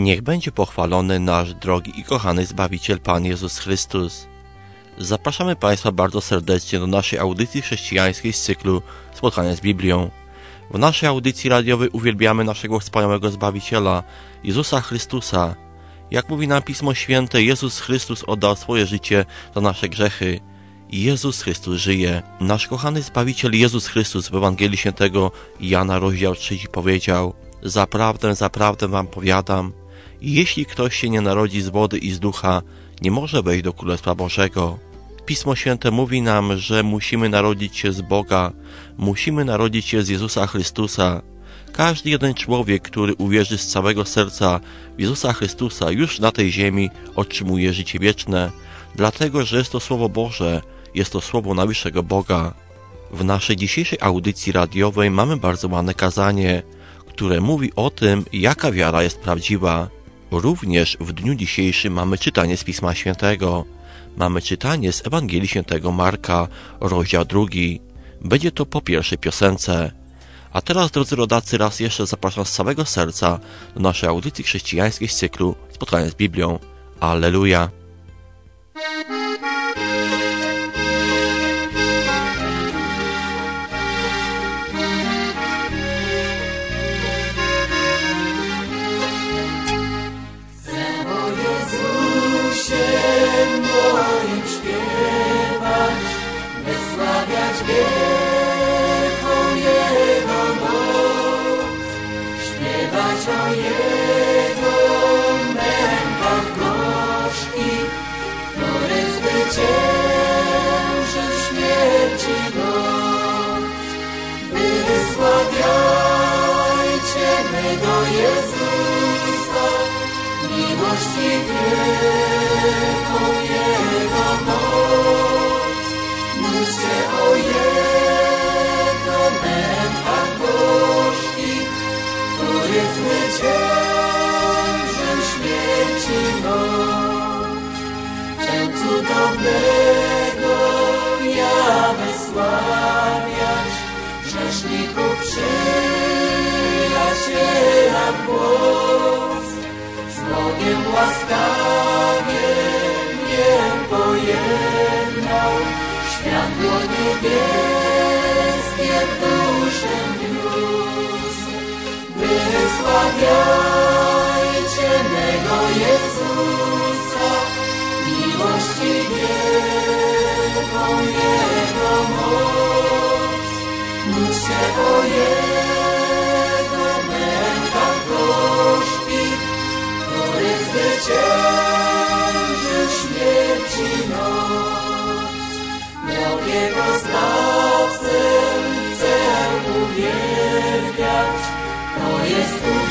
Niech będzie pochwalony nasz drogi i kochany Zbawiciel Pan Jezus Chrystus. Zapraszamy Państwa bardzo serdecznie do naszej audycji chrześcijańskiej z cyklu Spotkania z Biblią. W naszej audycji radiowej uwielbiamy naszego wspaniałego Zbawiciela, Jezusa Chrystusa. Jak mówi nam Pismo Święte, Jezus Chrystus oddał swoje życie za nasze grzechy. Jezus Chrystus żyje. Nasz kochany Zbawiciel Jezus Chrystus w Ewangelii Świętego Jana, rozdział 3 powiedział: Zaprawdę, zaprawdę wam powiadam, jeśli ktoś się nie narodzi z wody i z ducha, nie może wejść do Królestwa Bożego. Pismo Święte mówi nam, że musimy narodzić się z Boga, musimy narodzić się z Jezusa Chrystusa. Każdy jeden człowiek, który uwierzy z całego serca w Jezusa Chrystusa, już na tej ziemi otrzymuje życie wieczne, dlatego że jest to Słowo Boże, jest to Słowo najwyższego Boga. W naszej dzisiejszej audycji radiowej mamy bardzo ładne kazanie, które mówi o tym, jaka wiara jest prawdziwa. Również w dniu dzisiejszym mamy czytanie z Pisma Świętego. Mamy czytanie z Ewangelii Świętego Marka, rozdział 2. Będzie to po pierwszej piosence. A teraz, drodzy rodacy, raz jeszcze zapraszam z całego serca do naszej audycji chrześcijańskiej z cyklu Spotkania z Biblią. Alleluja! O Jego mękach gorzkich, który zwyciężył śmierci noc. Wysławiajcie mego Jezusa, miłości wielką Jego moc. Mówcie o Jego mękach gorzkich, który zwyciężył śmierci moc. Cię cudownego ja wysławiać, grzeszników przyjaciela głos. Z Bogiem łaskawie mnie pojednał, światło niebieskie w duszę wniósł. Wysławiajcie mego Jezusa, miłości wielką Jego moc. Mówcie o Jego mękach gorzkich, który zwyciężył śmierci noc. Drogiego znawcę chcę uwielbiać, to jest ów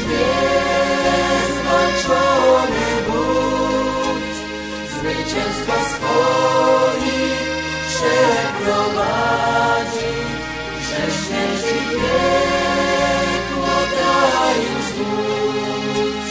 niezwalczony Bóg. Zwycięstwa swoich przeprowadzi, grzesznierzy piekło dają złuć.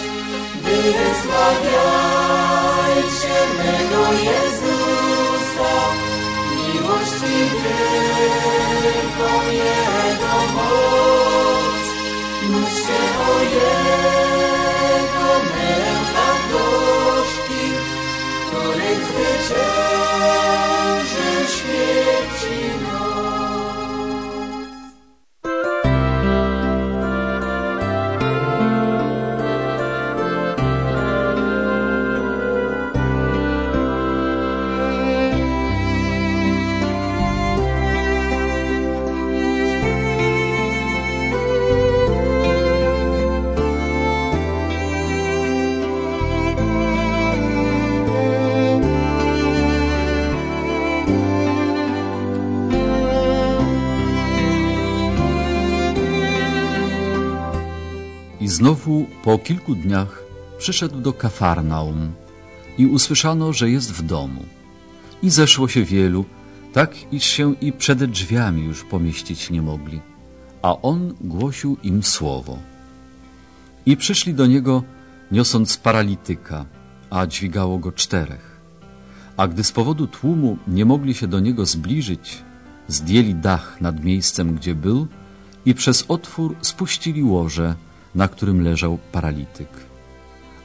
Wysławiajcie mego Jezusa, miłości wielką Jego moc. Mówcie o Jego mękach gorzkich, który zwyciężył śmierci noc. Znowu po kilku dniach przyszedł do Kafarnaum i usłyszano, że jest w domu. I zeszło się wielu, tak iż się i przed drzwiami już pomieścić nie mogli, a on głosił im słowo. I przyszli do niego, niosąc paralityka, a dźwigało go 4. A gdy z powodu tłumu nie mogli się do niego zbliżyć, zdjęli dach nad miejscem, gdzie był, i przez otwór spuścili łoże, na którym leżał paralityk.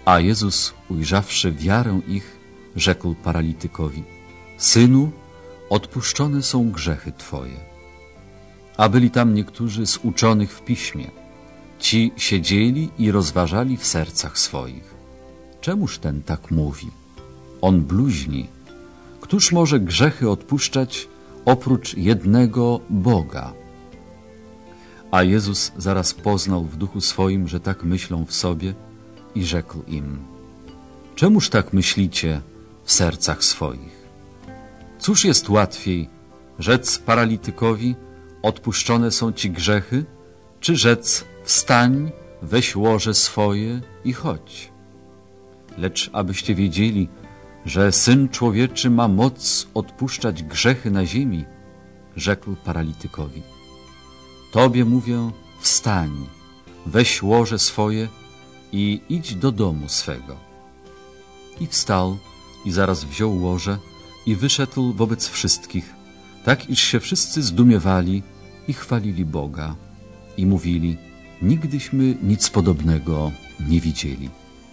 A Jezus, ujrzawszy wiarę ich, rzekł paralitykowi: Synu, odpuszczone są grzechy Twoje. A byli tam niektórzy z uczonych w piśmie. Ci siedzieli i rozważali w sercach swoich: Czemuż ten tak mówi? On bluźni. Któż może grzechy odpuszczać oprócz jednego Boga? A Jezus zaraz poznał w duchu swoim, że tak myślą w sobie, i rzekł im: Czemuż tak myślicie w sercach swoich? Cóż jest łatwiej, rzec paralitykowi: Odpuszczone są ci grzechy, czy rzec: Wstań, weź łoże swoje i chodź? Lecz abyście wiedzieli, że Syn Człowieczy ma moc odpuszczać grzechy na ziemi, rzekł paralitykowi: Tobie mówię, wstań, weź łoże swoje i idź do domu swego. I wstał i zaraz wziął łoże i wyszedł wobec wszystkich, tak iż się wszyscy zdumiewali i chwalili Boga i mówili: Nigdyśmy nic podobnego nie widzieli.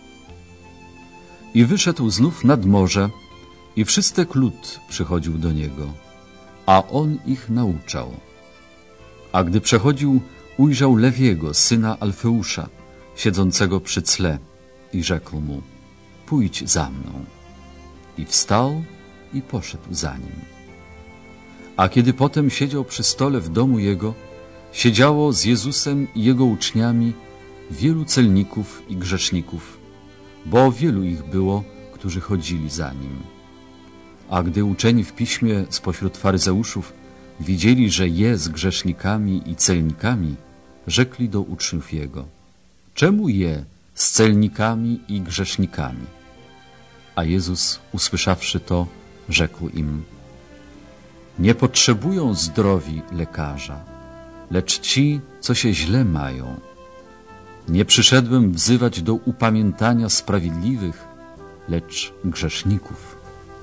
I wyszedł znów nad morze i wszystek lud przychodził do niego, a on ich nauczał. A gdy przechodził, ujrzał Lewiego, syna Alfeusza, siedzącego przy cle, i rzekł mu: Pójdź za mną. I wstał i poszedł za nim. A kiedy potem siedział przy stole w domu jego, siedziało z Jezusem i jego uczniami wielu celników i grzeszników, bo wielu ich było, którzy chodzili za nim. A gdy uczeni w piśmie spośród faryzeuszów widzieli, że je z grzesznikami i celnikami, rzekli do uczniów jego: Czemu je z celnikami i grzesznikami? A Jezus, usłyszawszy to, rzekł im: Nie potrzebują zdrowi lekarza, lecz ci, co się źle mają. Nie przyszedłem wzywać do upamiętania sprawiedliwych, lecz grzeszników.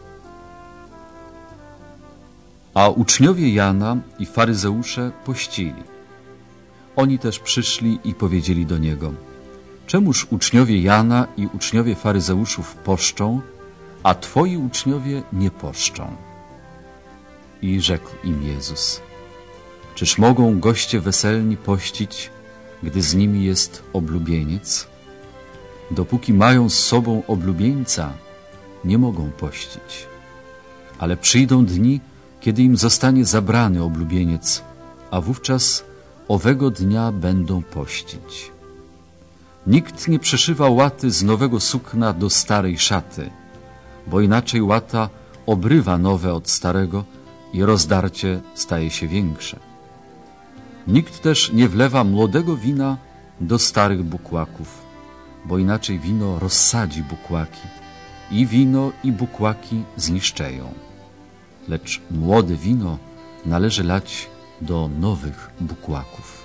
A uczniowie Jana i faryzeusze pościli. Oni też przyszli i powiedzieli do niego: Czemuż uczniowie Jana i uczniowie faryzeuszów poszczą, a twoi uczniowie nie poszczą? I rzekł im Jezus: Czyż mogą goście weselni pościć, gdy z nimi jest oblubieniec? Dopóki mają z sobą oblubieńca, nie mogą pościć. Ale przyjdą dni, kiedy im zostanie zabrany oblubieniec, a wówczas owego dnia będą pościć. Nikt nie przeszywa łaty z nowego sukna do starej szaty, bo inaczej łata obrywa nowe od starego i rozdarcie staje się większe. Nikt też nie wlewa młodego wina do starych bukłaków, bo inaczej wino rozsadzi bukłaki i wino i bukłaki zniszczeją. Lecz młode wino należy lać do nowych bukłaków.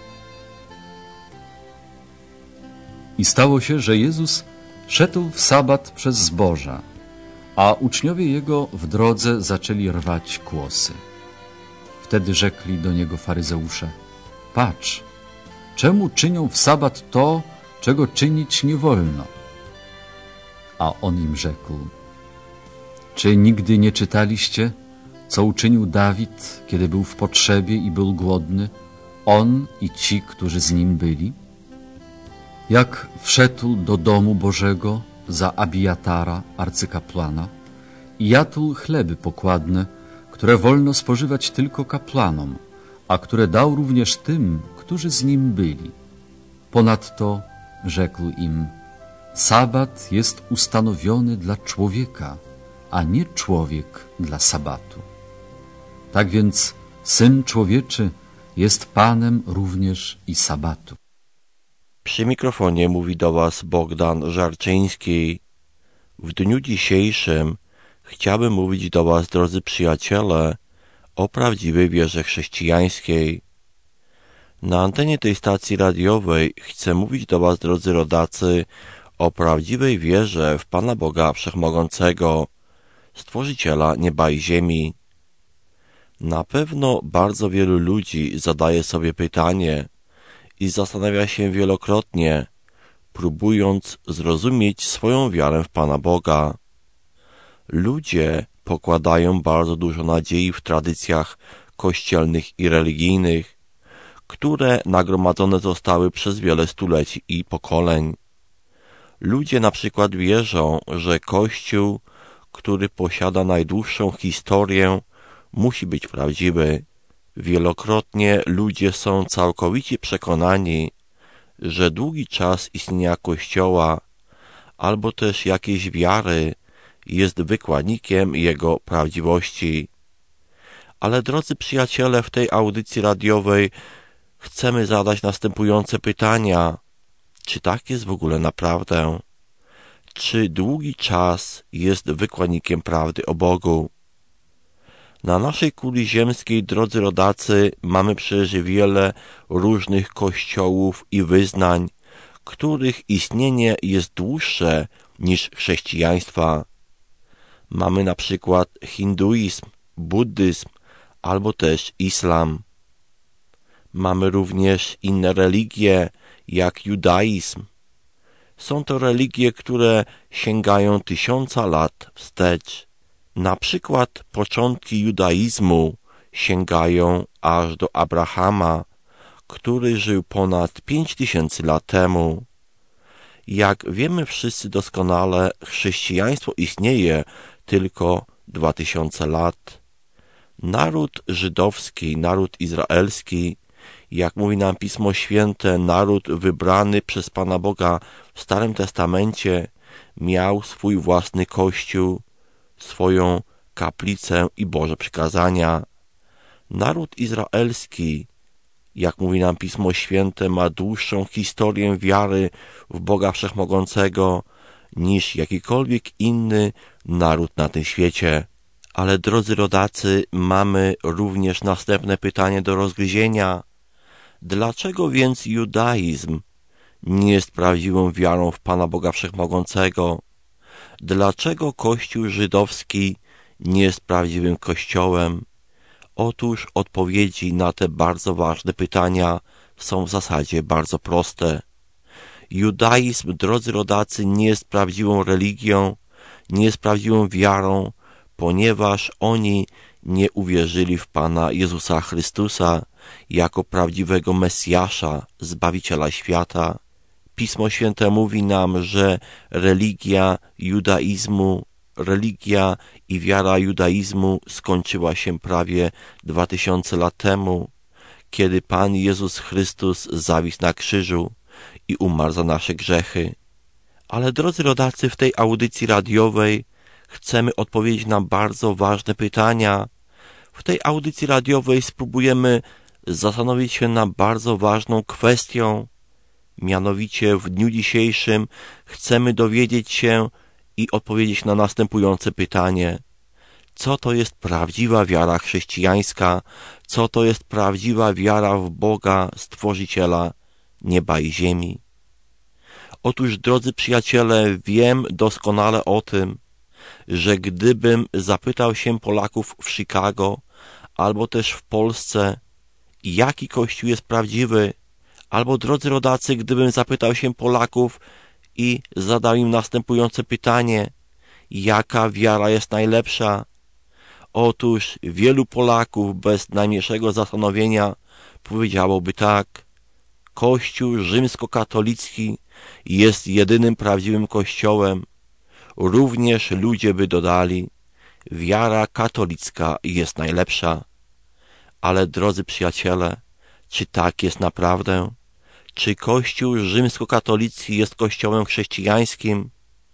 I stało się, że Jezus szedł w sabat przez zboża, a uczniowie Jego w drodze zaczęli rwać kłosy. Wtedy rzekli do Niego faryzeusze: Patrz, czemu czynią w sabat to, czego czynić nie wolno? A On im rzekł: Czy nigdy nie czytaliście, co uczynił Dawid, kiedy był w potrzebie i był głodny, on i ci, którzy z nim byli? Jak wszedł do domu Bożego za Abiatara, arcykapłana, i jadł chleby pokładne, które wolno spożywać tylko kapłanom, a które dał również tym, którzy z nim byli. Ponadto rzekł im: Sabat jest ustanowiony dla człowieka, a nie człowiek dla sabatu. Tak więc Syn Człowieczy jest Panem również i sabatu. Przy mikrofonie mówi do Was Bogdan Żarczyński. W dniu dzisiejszym chciałbym mówić do Was, drodzy przyjaciele, o prawdziwej wierze chrześcijańskiej. Na antenie tej stacji radiowej chcę mówić do Was, drodzy rodacy, o prawdziwej wierze w Pana Boga Wszechmogącego, Stworzyciela nieba i ziemi. Na pewno bardzo wielu ludzi zadaje sobie pytanie i zastanawia się wielokrotnie, próbując zrozumieć swoją wiarę w Pana Boga. Ludzie pokładają bardzo dużo nadziei w tradycjach kościelnych i religijnych, które nagromadzone zostały przez wiele stuleci i pokoleń. Ludzie na przykład wierzą, że Kościół, który posiada najdłuższą historię, musi być prawdziwy. Wielokrotnie ludzie są całkowicie przekonani, że długi czas istnienia Kościoła albo też jakiejś wiary jest wykładnikiem jego prawdziwości. Ale drodzy przyjaciele, w tej audycji radiowej chcemy zadać następujące pytania. Czy tak jest w ogóle naprawdę? Czy długi czas jest wykładnikiem prawdy o Bogu? Na naszej kuli ziemskiej, drodzy rodacy, mamy przecież wiele różnych kościołów i wyznań, których istnienie jest dłuższe niż chrześcijaństwa. Mamy na przykład hinduizm, buddyzm albo też islam. Mamy również inne religie, jak judaizm. Są to religie, które sięgają 1000 lat wstecz. Na przykład początki judaizmu sięgają aż do Abrahama, który żył ponad 5000 lat temu. Jak wiemy wszyscy doskonale, chrześcijaństwo istnieje tylko 2000 lat. Naród żydowski, naród izraelski, jak mówi nam Pismo Święte, naród wybrany przez Pana Boga w Starym Testamencie, miał swój własny kościół, swoją kaplicę i Boże przykazania. Naród izraelski, jak mówi nam Pismo Święte, ma dłuższą historię wiary w Boga Wszechmogącego niż jakikolwiek inny naród na tym świecie. Ale drodzy rodacy, mamy również następne pytanie do rozgryzienia. Dlaczego więc judaizm nie jest prawdziwą wiarą w Pana Boga Wszechmogącego? Dlaczego Kościół żydowski nie jest prawdziwym Kościołem? Otóż odpowiedzi na te bardzo ważne pytania są w zasadzie bardzo proste. Judaizm, drodzy rodacy, nie jest prawdziwą religią, nie jest prawdziwą wiarą, ponieważ oni nie uwierzyli w Pana Jezusa Chrystusa jako prawdziwego Mesjasza, Zbawiciela świata. Pismo Święte mówi nam, że religia i wiara judaizmu skończyła się prawie 2000 lat temu, kiedy Pan Jezus Chrystus zawisł na krzyżu i umarł za nasze grzechy. Ale drodzy rodacy, w tej audycji radiowej chcemy odpowiedzieć na bardzo ważne pytania. W tej audycji radiowej spróbujemy zastanowić się nad bardzo ważną kwestią. Mianowicie w dniu dzisiejszym chcemy dowiedzieć się i odpowiedzieć na następujące pytanie. Co to jest prawdziwa wiara chrześcijańska? Co to jest prawdziwa wiara w Boga, Stworzyciela nieba i ziemi? Otóż, drodzy przyjaciele, wiem doskonale o tym, że gdybym zapytał się Polaków w Chicago albo też w Polsce, jaki Kościół jest prawdziwy, albo, drodzy rodacy, gdybym zapytał się Polaków i zadał im następujące pytanie, jaka wiara jest najlepsza? Otóż wielu Polaków bez najmniejszego zastanowienia powiedziałoby tak: Kościół rzymskokatolicki jest jedynym prawdziwym Kościołem. Również ludzie by dodali, wiara katolicka jest najlepsza. Ale, drodzy przyjaciele, czy tak jest naprawdę? Czy Kościół rzymskokatolicki jest Kościołem chrześcijańskim?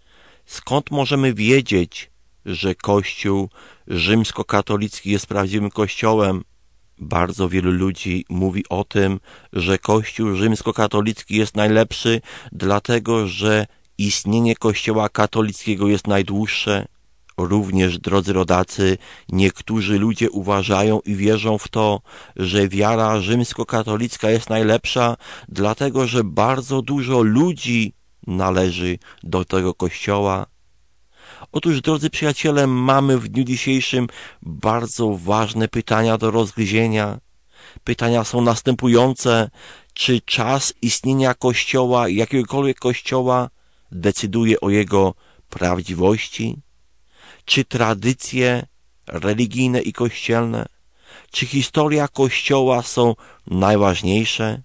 Skąd możemy wiedzieć, że Kościół rzymskokatolicki jest prawdziwym Kościołem? Bardzo wielu ludzi mówi o tym, że Kościół rzymskokatolicki jest najlepszy, dlatego że istnienie Kościoła katolickiego jest najdłuższe. Również, drodzy rodacy, niektórzy ludzie uważają i wierzą w to, że wiara rzymskokatolicka jest najlepsza, dlatego że bardzo dużo ludzi należy do tego Kościoła. Otóż, drodzy przyjaciele, mamy w dniu dzisiejszym bardzo ważne pytania do rozgryzienia. Pytania są następujące. Czy czas istnienia Kościoła, jakiegokolwiek Kościoła, decyduje o jego prawdziwości? Czy tradycje religijne i kościelne, czy historia Kościoła są najważniejsze?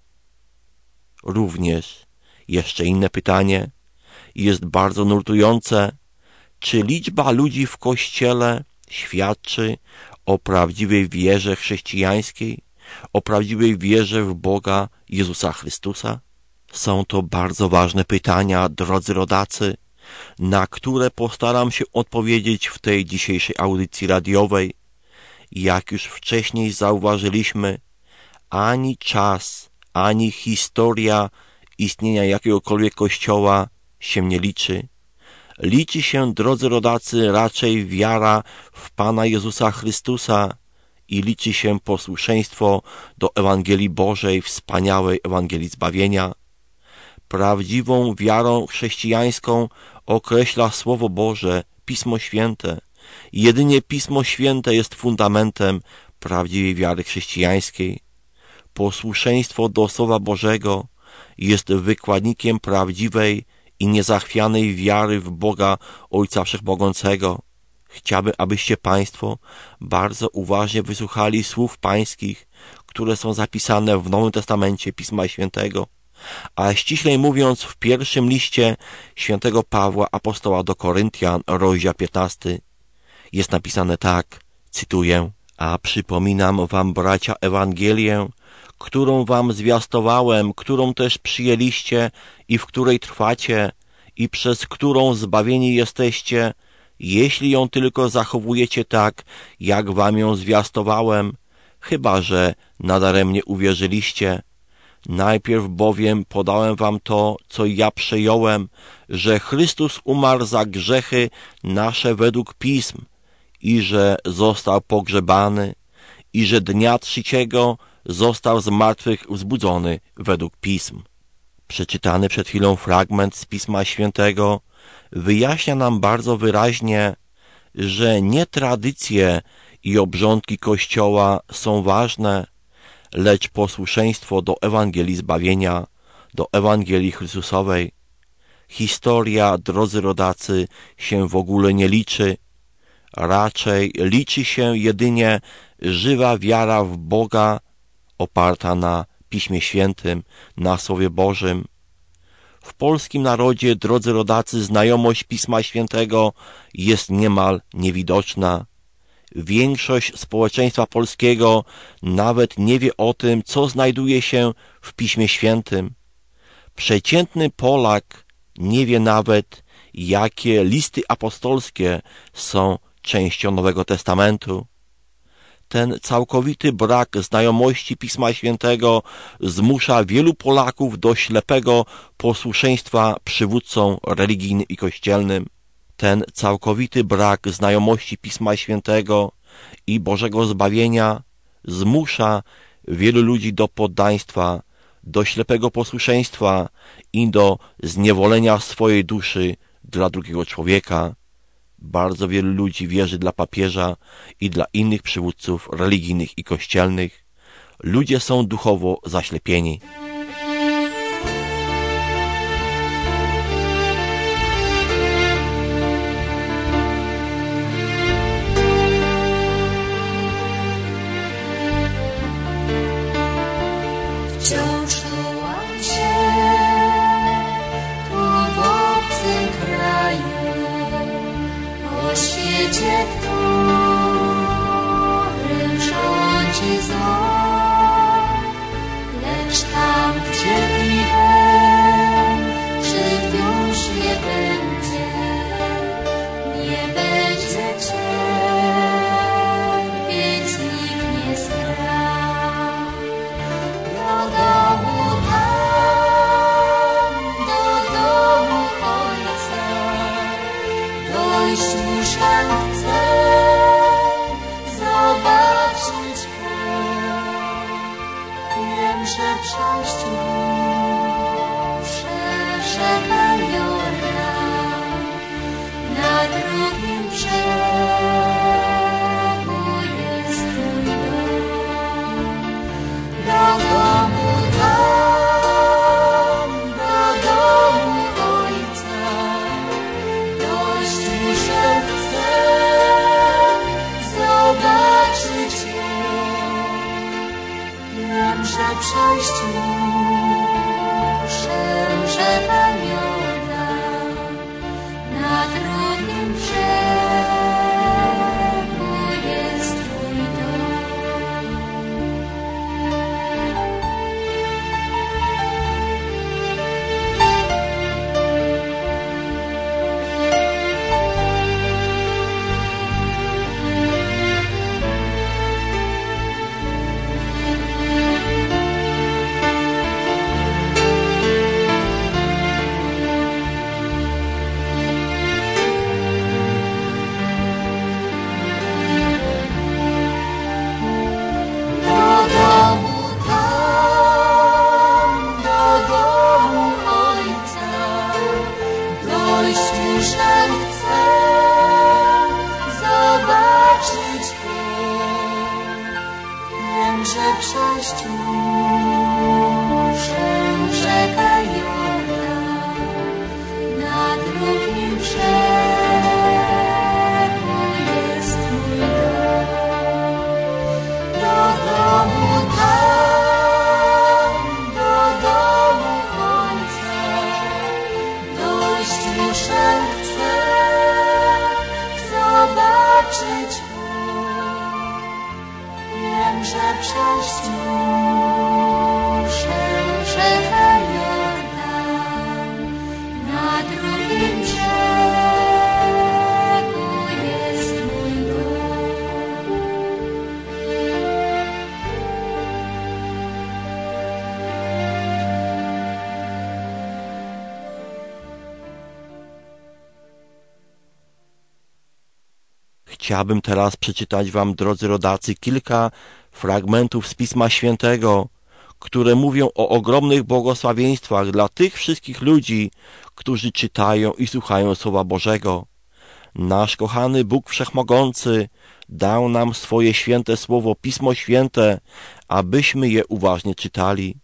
Również jeszcze inne pytanie jest bardzo nurtujące. Czy liczba ludzi w Kościele świadczy o prawdziwej wierze chrześcijańskiej, o prawdziwej wierze w Boga Jezusa Chrystusa? Są to bardzo ważne pytania, drodzy rodacy, na które postaram się odpowiedzieć w tej dzisiejszej audycji radiowej. Jak już wcześniej zauważyliśmy, ani czas, ani historia istnienia jakiegokolwiek Kościoła się nie liczy. Liczy się, drodzy rodacy, raczej wiara w Pana Jezusa Chrystusa i liczy się posłuszeństwo do Ewangelii Bożej, wspaniałej Ewangelii zbawienia. Prawdziwą wiarą chrześcijańską określa Słowo Boże, Pismo Święte. Jedynie Pismo Święte jest fundamentem prawdziwej wiary chrześcijańskiej. Posłuszeństwo do Słowa Bożego jest wykładnikiem prawdziwej i niezachwianej wiary w Boga Ojca Wszechmogącego. Chciałbym, abyście Państwo bardzo uważnie wysłuchali słów pańskich, które są zapisane w Nowym Testamencie Pisma Świętego, a ściślej mówiąc w pierwszym liście świętego Pawła apostoła do Koryntian, rozdział 15, jest napisane tak, cytuję: a przypominam wam, bracia, Ewangelię, którą wam zwiastowałem, którą też przyjęliście i w której trwacie i przez którą zbawieni jesteście, jeśli ją tylko zachowujecie tak, jak wam ją zwiastowałem, chyba że nadaremnie uwierzyliście. Najpierw bowiem podałem wam to, co ja przejąłem, że Chrystus umarł za grzechy nasze według Pism i że został pogrzebany i że dnia trzeciego został z martwych wzbudzony według Pism. Przeczytany przed chwilą fragment z Pisma Świętego wyjaśnia nam bardzo wyraźnie, że nie tradycje i obrządki Kościoła są ważne, lecz posłuszeństwo do Ewangelii zbawienia, do Ewangelii Chrystusowej. Historia, drodzy rodacy, się w ogóle nie liczy. Raczej liczy się jedynie żywa wiara w Boga, oparta na Piśmie Świętym, na Słowie Bożym. W polskim narodzie, drodzy rodacy, znajomość Pisma Świętego jest niemal niewidoczna. Większość społeczeństwa polskiego nawet nie wie o tym, co znajduje się w Piśmie Świętym. Przeciętny Polak nie wie nawet, jakie listy apostolskie są częścią Nowego Testamentu. Ten całkowity brak znajomości Pisma Świętego zmusza wielu Polaków do ślepego posłuszeństwa przywódcom religijnym i kościelnym. Ten całkowity brak znajomości Pisma Świętego i Bożego zbawienia zmusza wielu ludzi do poddaństwa, do ślepego posłuszeństwa i do zniewolenia swojej duszy dla drugiego człowieka. Bardzo wielu ludzi wierzy dla papieża i dla innych przywódców religijnych i kościelnych. Ludzie są duchowo zaślepieni. Wciąż wołam się tu w obcym kraju, o świecie, w którym rządzi zło, lecz tam, gdzie piwem krzywdy już nie będzie, nie będzie cierpieć, nikt nie strach. Do domu tam, do domu Ojca, dojść muszę, chcę zobaczyć Go. Wiem, że przejść muszę rzekę Jordan, na drugim brzegu jest Twój dom. Do domu tam, Chciałbym teraz przeczytać wam, drodzy rodacy, kilka fragmentów z Pisma Świętego, które mówią o ogromnych błogosławieństwach dla tych wszystkich ludzi, którzy czytają i słuchają Słowa Bożego. Nasz kochany Bóg Wszechmogący dał nam swoje święte Słowo, Pismo Święte, abyśmy je uważnie czytali.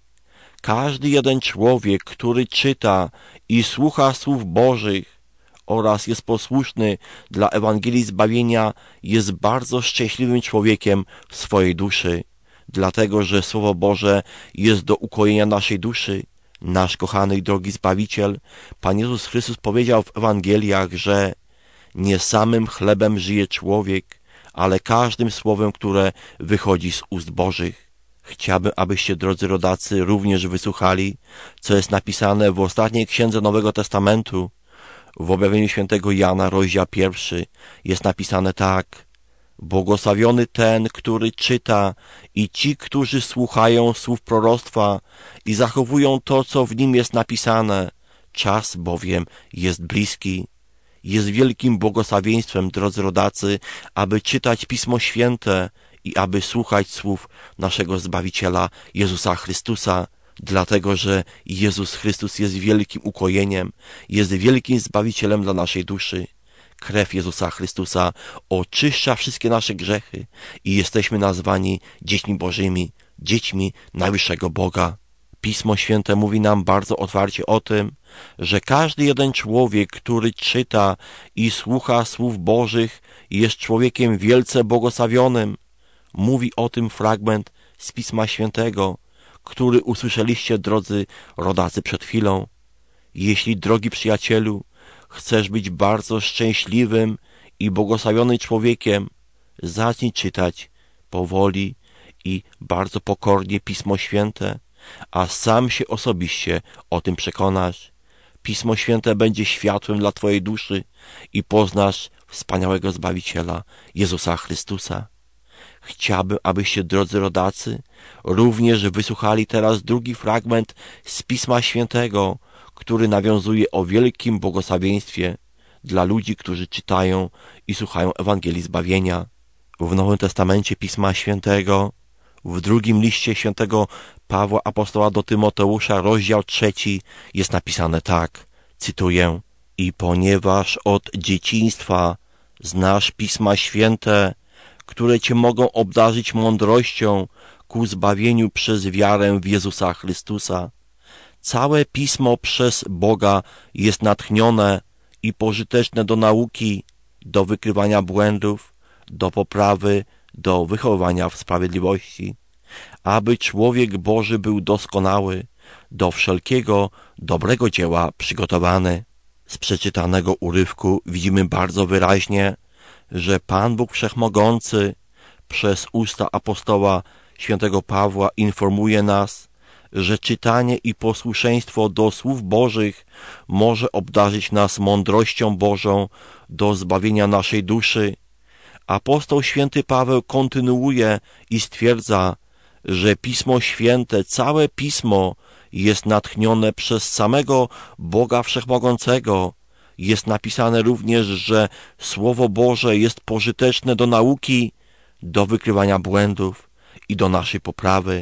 Każdy jeden człowiek, który czyta i słucha Słów Bożych oraz jest posłuszny dla Ewangelii zbawienia, jest bardzo szczęśliwym człowiekiem w swojej duszy, dlatego że Słowo Boże jest do ukojenia naszej duszy. Nasz kochany i drogi Zbawiciel, Pan Jezus Chrystus, powiedział w Ewangeliach, że nie samym chlebem żyje człowiek, ale każdym słowem, które wychodzi z ust Bożych. Chciałbym, abyście, drodzy rodacy, również wysłuchali, co jest napisane w ostatniej księdze Nowego Testamentu. W objawieniu świętego Jana, rozdział 1, jest napisane tak: błogosławiony ten, który czyta, i ci, którzy słuchają słów proroctwa i zachowują to, co w nim jest napisane. Czas bowiem jest bliski. Jest wielkim błogosławieństwem, drodzy rodacy, aby czytać Pismo Święte i aby słuchać słów naszego Zbawiciela Jezusa Chrystusa, dlatego że Jezus Chrystus jest wielkim ukojeniem, jest wielkim Zbawicielem dla naszej duszy. Krew Jezusa Chrystusa oczyszcza wszystkie nasze grzechy i jesteśmy nazwani dziećmi Bożymi, dziećmi najwyższego Boga. Pismo Święte mówi nam bardzo otwarcie o tym, że każdy jeden człowiek, który czyta i słucha Słów Bożych, jest człowiekiem wielce błogosławionym. Mówi o tym fragment z Pisma Świętego, który usłyszeliście, drodzy rodacy, przed chwilą. Jeśli, drogi przyjacielu, chcesz być bardzo szczęśliwym i błogosławionym człowiekiem, zacznij czytać powoli i bardzo pokornie Pismo Święte, a sam się osobiście o tym przekonasz. Pismo Święte będzie światłem dla twojej duszy i poznasz wspaniałego Zbawiciela, Jezusa Chrystusa. Chciałbym, abyście, drodzy rodacy, również wysłuchali teraz drugi fragment z Pisma Świętego, który nawiązuje o wielkim błogosławieństwie dla ludzi, którzy czytają i słuchają Ewangelii zbawienia. W Nowym Testamencie Pisma Świętego, w drugim liście świętego Pawła apostoła do Tymoteusza, rozdział 3, jest napisane tak, cytuję: i ponieważ od dzieciństwa znasz Pisma Święte, które cię mogą obdarzyć mądrością ku zbawieniu przez wiarę w Jezusa Chrystusa. Całe Pismo przez Boga jest natchnione i pożyteczne do nauki, do wykrywania błędów, do poprawy, do wychowywania w sprawiedliwości, aby człowiek Boży był doskonały, do wszelkiego dobrego dzieła przygotowany. Z przeczytanego urywku widzimy bardzo wyraźnie, że Pan Bóg Wszechmogący przez usta apostoła świętego Pawła informuje nas, że czytanie i posłuszeństwo do Słów Bożych może obdarzyć nas mądrością Bożą do zbawienia naszej duszy. Apostoł święty Paweł kontynuuje i stwierdza, że Pismo Święte, całe Pismo jest natchnione przez samego Boga Wszechmogącego. Jest napisane również, że Słowo Boże jest pożyteczne do nauki, do wykrywania błędów i do naszej poprawy.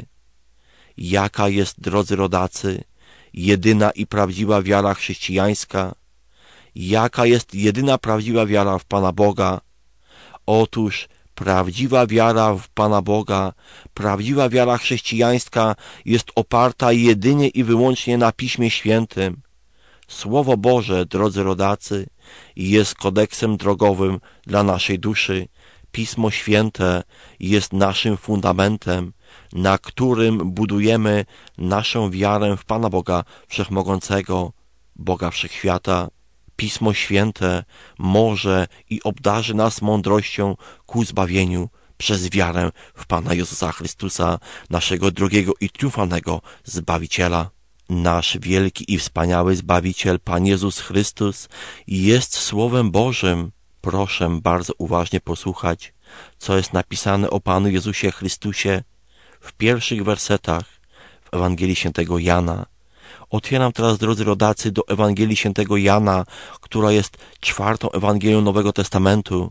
Jaka jest, drodzy rodacy, jedyna i prawdziwa wiara chrześcijańska? Jaka jest jedyna prawdziwa wiara w Pana Boga? Otóż prawdziwa wiara w Pana Boga, prawdziwa wiara chrześcijańska jest oparta jedynie i wyłącznie na Piśmie Świętym. Słowo Boże, drodzy rodacy, jest kodeksem drogowym dla naszej duszy. Pismo Święte jest naszym fundamentem, na którym budujemy naszą wiarę w Pana Boga Wszechmogącego, Boga Wszechświata. Pismo Święte może i obdarzy nas mądrością ku zbawieniu przez wiarę w Pana Jezusa Chrystusa, naszego drogiego i triumfalnego Zbawiciela. Nasz wielki i wspaniały Zbawiciel, Pan Jezus Chrystus, jest Słowem Bożym. Proszę bardzo uważnie posłuchać, co jest napisane o Panu Jezusie Chrystusie w pierwszych wersetach w Ewangelii świętego Jana. Otwieram teraz, drodzy rodacy, do Ewangelii świętego Jana, która jest 4. Ewangelią Nowego Testamentu.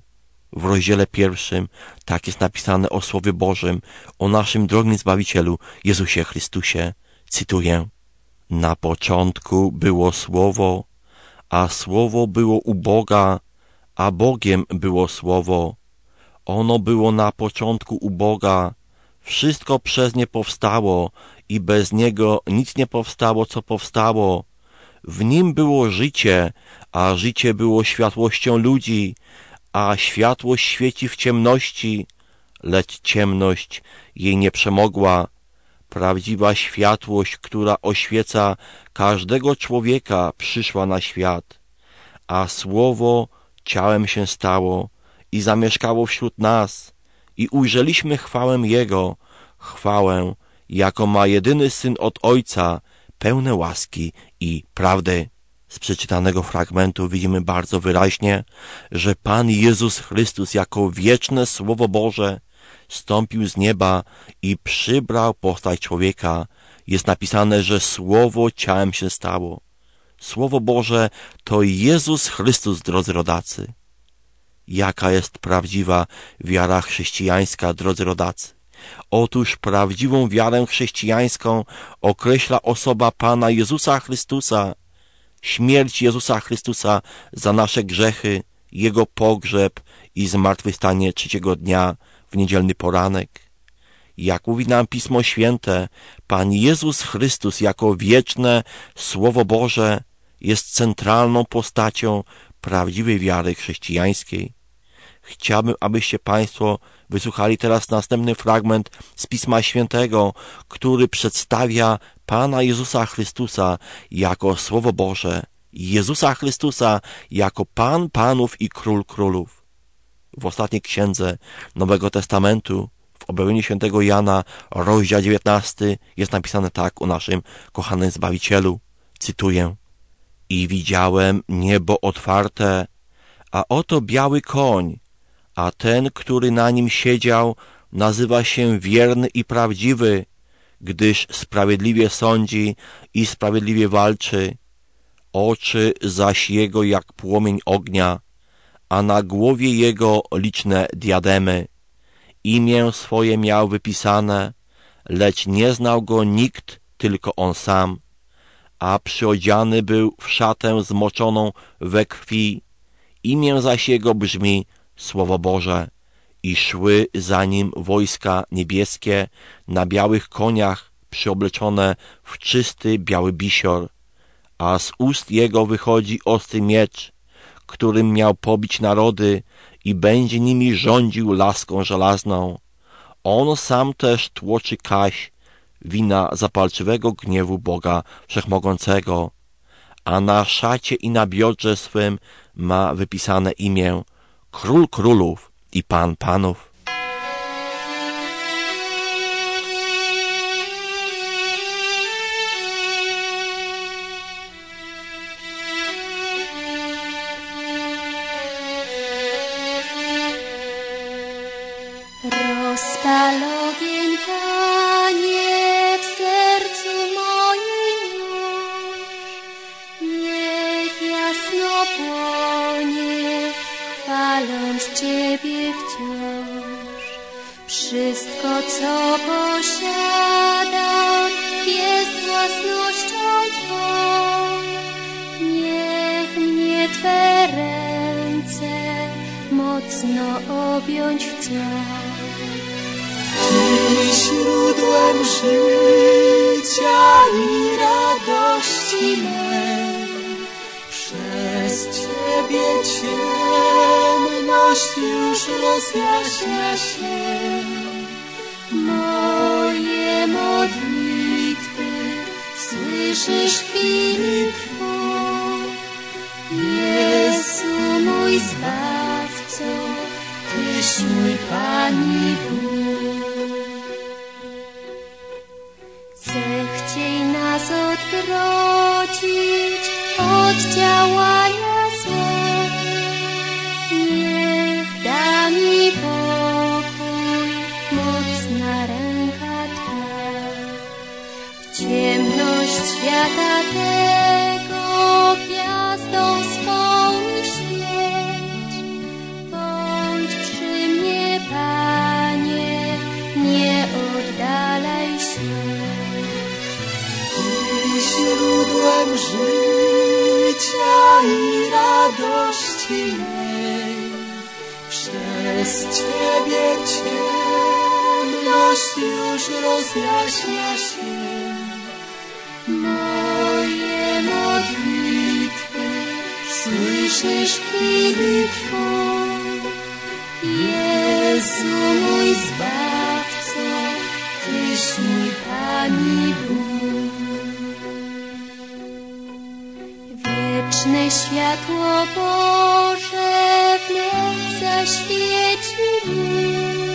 W rozdziale 1 tak jest napisane o Słowie Bożym, o naszym drogim Zbawicielu, Jezusie Chrystusie. Cytuję: na początku było Słowo, a Słowo było u Boga, a Bogiem było Słowo. Ono było na początku u Boga. Wszystko przez nie powstało i bez niego nic nie powstało, co powstało. W nim było życie, a życie było światłością ludzi, a światłość świeci w ciemności, lecz ciemność jej nie przemogła. Prawdziwa światłość, która oświeca każdego człowieka, przyszła na świat, a Słowo ciałem się stało i zamieszkało wśród nas i ujrzeliśmy chwałę Jego, chwałę, jaką ma jedyny Syn od Ojca, pełne łaski i prawdy. Z przeczytanego fragmentu widzimy bardzo wyraźnie, że Pan Jezus Chrystus jako wieczne Słowo Boże zstąpił z nieba i przybrał postać człowieka. Jest napisane, że Słowo ciałem się stało. Słowo Boże to Jezus Chrystus, drodzy rodacy. Jaka jest prawdziwa wiara chrześcijańska, drodzy rodacy? Otóż prawdziwą wiarę chrześcijańską określa osoba Pana Jezusa Chrystusa, śmierć Jezusa Chrystusa za nasze grzechy, Jego pogrzeb i zmartwychwstanie trzeciego dnia w niedzielny poranek. Jak mówi nam Pismo Święte, Pan Jezus Chrystus jako wieczne Słowo Boże jest centralną postacią prawdziwej wiary chrześcijańskiej. Chciałbym, abyście Państwo wysłuchali teraz następny fragment z Pisma Świętego, który przedstawia Pana Jezusa Chrystusa jako Słowo Boże, Jezusa Chrystusa jako Pan Panów i Król Królów. W ostatniej księdze Nowego Testamentu, w objawieniu świętego Jana, rozdział 19, jest napisane tak o naszym kochanym Zbawicielu. Cytuję: i widziałem niebo otwarte, a oto biały koń, a ten, który na nim siedział, nazywa się Wierny i Prawdziwy, gdyż sprawiedliwie sądzi i sprawiedliwie walczy. Oczy zaś jego jak płomień ognia, a na głowie jego liczne diademy. Imię swoje miał wypisane, lecz nie znał go nikt, tylko on sam. A przyodziany był w szatę zmoczoną we krwi. Imię zaś jego brzmi Słowo Boże. I szły za nim wojska niebieskie na białych koniach, przyobleczone w czysty biały bisior. A z ust jego wychodzi ostry miecz, którym miał pobić narody i będzie nimi rządził laską żelazną. On sam też tłoczy kaś, wina zapalczywego gniewu Boga Wszechmogącego, a na szacie i na biodrze swym ma wypisane imię Król Królów i Pan Panów. Rozpal ogień, Panie, w sercu moim już, niech jasno płonie, chwaląc Ciebie wciąż. Wszystko, co posiadam, jest własnością Twą. Niech mnie Twe ręce mocno objąć chcą. Ty źródłem życia i radości mej, przez Ciebie ciemność już rozjaśnia się. Moje modlitwy słyszysz w chwili Twą. Jezu mój Zbawco, Tyś mój Pan i Bóg. Zechciej nas odwrócić od działania zła. Niech da mi pokój mocna ręka Twa. W ciemność świata tego gwiazdą swą świeć. Bądź źródłem życia i radości mej. Przez Ciebie ciemność już rozjaśnia się. Moje modlitwy słyszysz chwili Twą. Jezu mój Zbawco, Tyś mój Pan i Bóg. Wieczne światło Boże w noc zaświeci mi.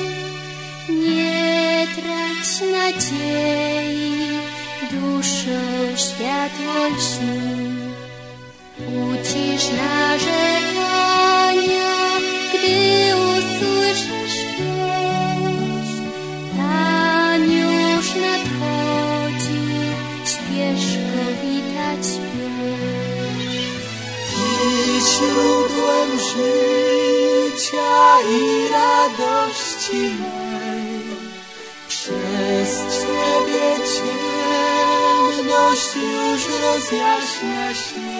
Nie trać nadziei, duszo światło lśni. Ucisz narzekania, gdy usłyszysz wieść. Pan już nadchodzi, śpiesz go witać wiesz. Ty źródłem życia i radości mej. Przez Ciebie ciemność już rozjaśnia się.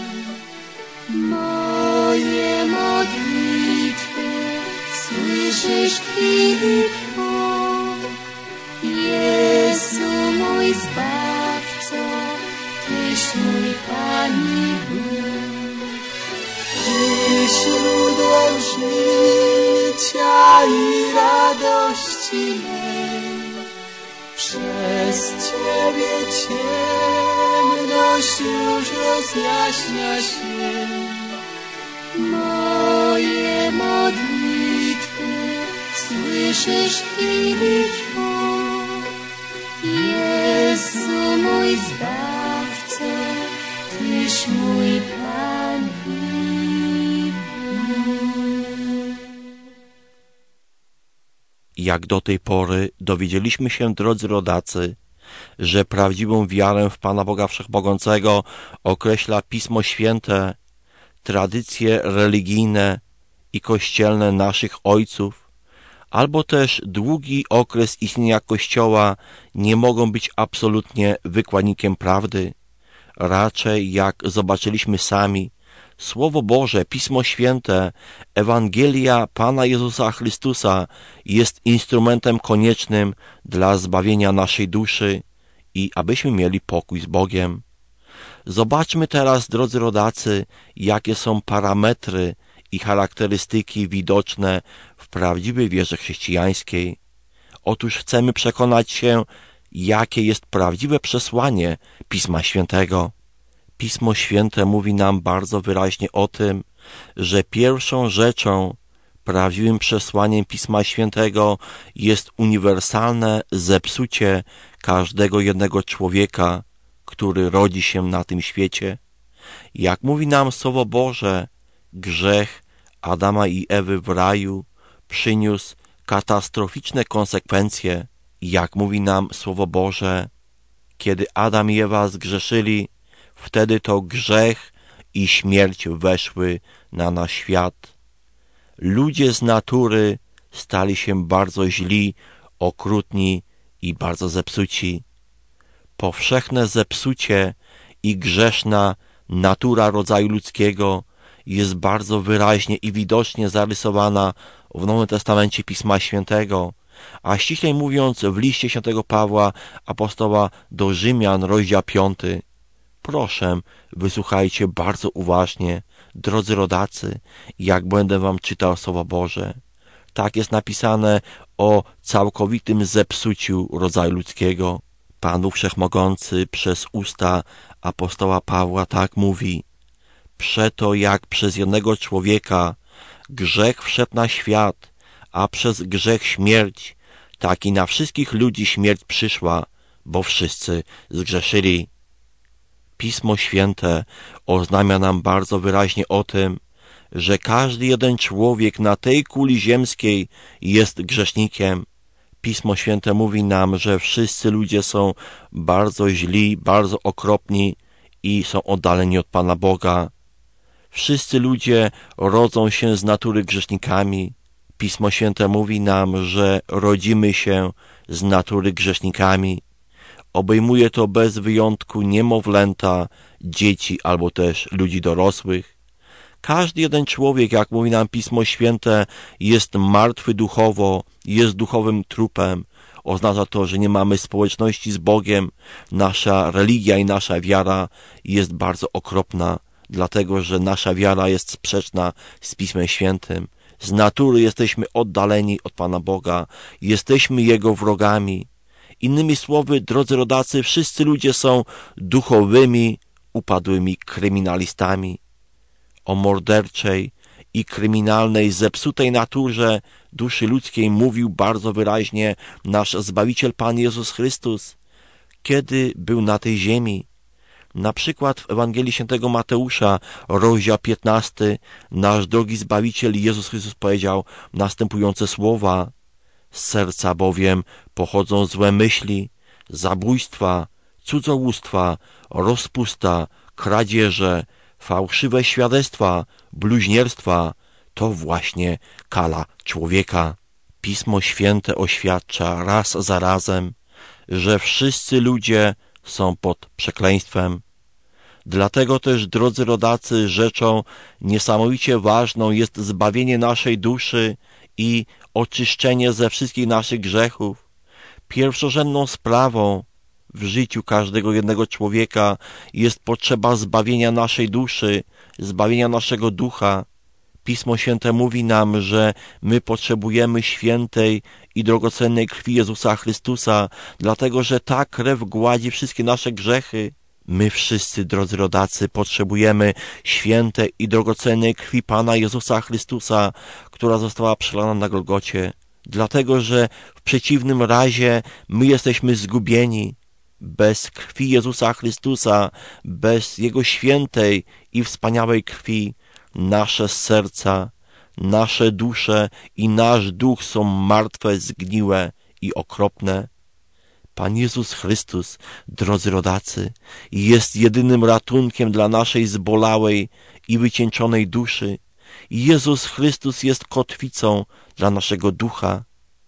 Moje modlitwy słyszysz chwili Twą. Jezu mój Zbawco, Tyś mój Pan i Bóg. Ty źródłem życia i radości mej. Przez Ciebie ciemność już rozjaśnia się. Moje modlitwy słyszysz chwili Twą. Jezu mój Zbawco, Tyś mój Pan i Bóg. Jak do tej pory dowiedzieliśmy się, drodzy rodacy, że prawdziwą wiarę w Pana Boga Wszechmogącego określa Pismo Święte, tradycje religijne i kościelne naszych ojców, albo też długi okres istnienia Kościoła nie mogą być absolutnie wykładnikiem prawdy. Raczej, jak zobaczyliśmy sami, Słowo Boże, Pismo Święte, Ewangelia Pana Jezusa Chrystusa jest instrumentem koniecznym dla zbawienia naszej duszy i abyśmy mieli pokój z Bogiem. Zobaczmy teraz, drodzy rodacy, jakie są parametry i charakterystyki widoczne w prawdziwej wierze chrześcijańskiej. Otóż chcemy przekonać się, jakie jest prawdziwe przesłanie Pisma Świętego. Pismo Święte mówi nam bardzo wyraźnie o tym, że pierwszą rzeczą, prawdziwym przesłaniem Pisma Świętego jest uniwersalne zepsucie każdego jednego człowieka, który rodzi się na tym świecie. Jak mówi nam Słowo Boże, grzech Adama i Ewy w raju przyniósł katastroficzne konsekwencje. Jak mówi nam Słowo Boże, kiedy Adam i Ewa zgrzeszyli, wtedy to grzech i śmierć weszły na nasz świat. Ludzie z natury stali się bardzo źli, okrutni i bardzo zepsuci. Powszechne zepsucie i grzeszna natura rodzaju ludzkiego jest bardzo wyraźnie i widocznie zarysowana w Nowym Testamencie Pisma Świętego, a ściślej mówiąc w liście świętego Pawła, apostoła do Rzymian, rozdział 5. Proszę, wysłuchajcie bardzo uważnie, drodzy rodacy, jak będę wam czytał Słowo Boże. Tak jest napisane o całkowitym zepsuciu rodzaju ludzkiego. Pan Bóg Wszechmogący przez usta apostoła Pawła tak mówi: przeto jak przez jednego człowieka grzech wszedł na świat, a przez grzech śmierć, tak i na wszystkich ludzi śmierć przyszła, bo wszyscy zgrzeszyli. Pismo Święte oznamia nam bardzo wyraźnie o tym, że każdy jeden człowiek na tej kuli ziemskiej jest grzesznikiem. Pismo Święte mówi nam, że wszyscy ludzie są bardzo źli, bardzo okropni i są oddaleni od Pana Boga. Wszyscy ludzie rodzą się z natury grzesznikami. Pismo Święte mówi nam, że rodzimy się z natury grzesznikami. Obejmuje to bez wyjątku niemowlęta, dzieci albo też ludzi dorosłych. Każdy jeden człowiek, jak mówi nam Pismo Święte, jest martwy duchowo, jest duchowym trupem. Oznacza to, że nie mamy społeczności z Bogiem. Nasza religia i nasza wiara jest bardzo okropna, dlatego że nasza wiara jest sprzeczna z Pismem Świętym. Z natury jesteśmy oddaleni od Pana Boga, jesteśmy Jego wrogami. Innymi słowy, drodzy rodacy, wszyscy ludzie są duchowymi, upadłymi kryminalistami. O morderczej i kryminalnej, zepsutej naturze duszy ludzkiej mówił bardzo wyraźnie nasz Zbawiciel Pan Jezus Chrystus, kiedy był na tej ziemi. Na przykład w Ewangelii Świętego Mateusza, rozdział 15, nasz drogi Zbawiciel Jezus Chrystus powiedział następujące słowa: z serca bowiem pochodzą złe myśli, zabójstwa, cudzołóstwa, rozpusta, kradzieże, fałszywe świadectwa, bluźnierstwa. To właśnie kala człowieka. Pismo Święte oświadcza raz za razem, że wszyscy ludzie są pod przekleństwem. Dlatego też, drodzy rodacy, rzeczą niesamowicie ważną jest zbawienie naszej duszy i oczyszczenie ze wszystkich naszych grzechów. Pierwszorzędną sprawą w życiu każdego jednego człowieka jest potrzeba zbawienia naszej duszy, zbawienia naszego ducha. Pismo Święte mówi nam, że my potrzebujemy świętej i drogocennej krwi Jezusa Chrystusa, dlatego że ta krew gładzi wszystkie nasze grzechy. My wszyscy, drodzy rodacy, potrzebujemy świętej i drogocennej krwi Pana Jezusa Chrystusa, która została przelana na Golgocie, dlatego że w przeciwnym razie my jesteśmy zgubieni. Bez krwi Jezusa Chrystusa, bez Jego świętej i wspaniałej krwi, nasze serca, nasze dusze i nasz duch są martwe, zgniłe i okropne. Pan Jezus Chrystus, drodzy rodacy, jest jedynym ratunkiem dla naszej zbolałej i wycieńczonej duszy. Jezus Chrystus jest kotwicą dla naszego ducha.